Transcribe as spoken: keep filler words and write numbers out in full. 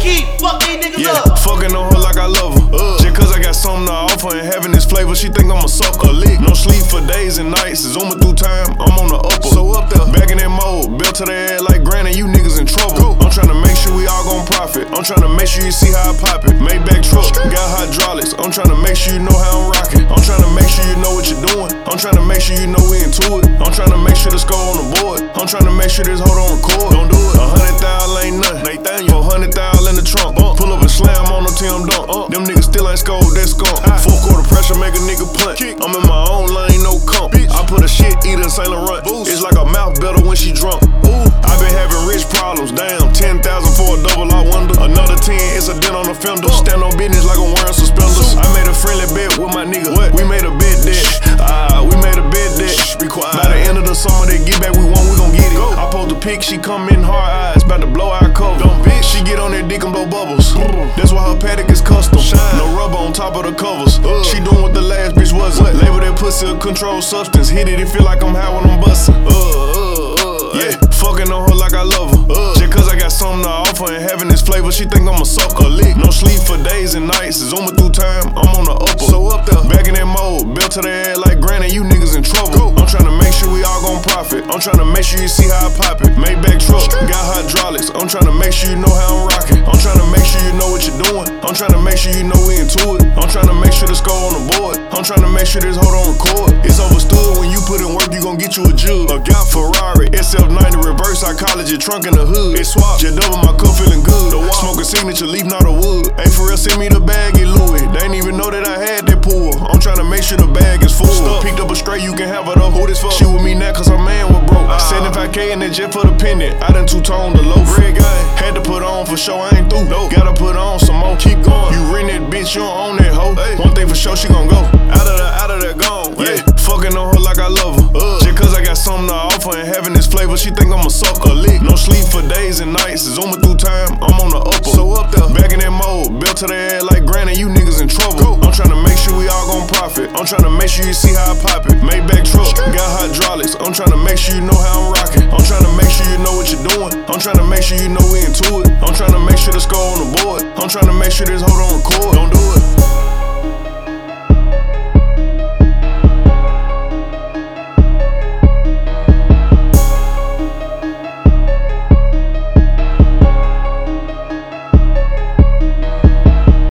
keep, fuck these niggas yeah, up. fucking on her like I love her. Uh. Just cause I got something to offer and having this flavor, she think I'm a sucker. Lick. No sleep for days and nights. Zooming through time, I'm on the upper. So up there, back in that mode, built to the head like granny, you niggas in trouble. Go. I'm tryna make sure we all gon' profit. I'm tryna make sure you see how I pop it. Maybach truck, got hydraulics. I'm tryna make sure you know how I'm rocking. I'm tryna make sure you know what you're doing. I'm tryna make sure you know we into it. I'm tryna make sure the score on the board. I'm tryna make sure this hold on record. Don't do it. A hundred thousand ain't nothing. Nathaniel, four hundred thousand in the trunk. Uh, pull up and slam on the Tim Dunk. Uh, them niggas still ain't scored, that skunk. Full quarter pressure make a nigga punt. I'm in my own lane, no comp. I put a shit eater in Saint Laurent. It's like a mouth better when she drunk. Ooh, I been having rich problems. Damn, ten thousand for a double, I wonder. Another ten, it's a dent on the fender. Stand on business like I'm wearing suspenders. I made a friendly bet with my nigga. What? We made a bet that. Ah, uh, we made a bet that. Be quiet. By the end of the summer, they get back, we want, we gon' get it. Go. I post a pic, she come in hard eyes, about to blow our cover. Dumb bitch. She get on that dick and blow bubbles. Mm. That's why her paddock is custom. Shine. No rubber on top of the covers. Uh. She doing what the last bitch wasn't. Label that pussy a controlled substance. Hit it, it feel like I'm high when I'm bustin'. Uh, uh, uh, yeah, ay. Fucking on her like I love her. Uh. Just cause I got something to offer and having this flavor, she think I'm a sucker. Lick. No sleep for days and nights. Zooming through time, I'm on the upper. So up there, back in that mode, built to the head like granny, you niggas in trouble. Go. I'm tryna make sure we all gon' profit. I'm tryna make sure you see how I pop it. Maybach truck, got hydraulics. I'm tryna make sure you know how I'm rocking. I'm tryna make sure you know what you're doing. I'm tryna make sure you know we into it. I'm tryna make sure the score on the board. I'm tryna make sure this hold on record. It's overstood when you put in work, you gon' get you a jug. A Got Ferrari, S F ninety, reverse psychology, trunk in the hood. It swap, just double my cup feeling good. The smoking signature, leave not a wood. Ain't for real, send me the bag, get Louis. They ain't even know that I had that pool. I'm tryna make sure the bag is full. Stuff. Picked up a straight, you can have her though. Who this fuck? She with me now cause her man was broke. Uh, seventy-five K in that jet for the pendant. I done two-toned the low. Red guy, had to put on for sure, I ain't through. No. Gotta put on some more, keep going. You rent that bitch, you don't own that hoe. Hey. One thing for sure, she gon' go. Out of there, out of there, gone. Yeah, hey. Fucking on her like I love her. Uh. Just cause I got something to offer and having this flavor, she think I'm a sucker. Lick. No sleep for days and nights. Zooming through time, I'm on the upper. So up there, back in that mode, built to the head like granny, you niggas in trouble. Go. I'm tryna make sure we all gon' profit. I'm tryna make sure you see how I pop it. Maybach truck, got hydraulics. I'm tryna make sure you know how I'm rocking. I'm tryna make sure you know what you're doing. I'm tryna make sure you know we into it. I'm tryna make sure the score on the board. I'm tryna make sure this hold on record. Don't do it.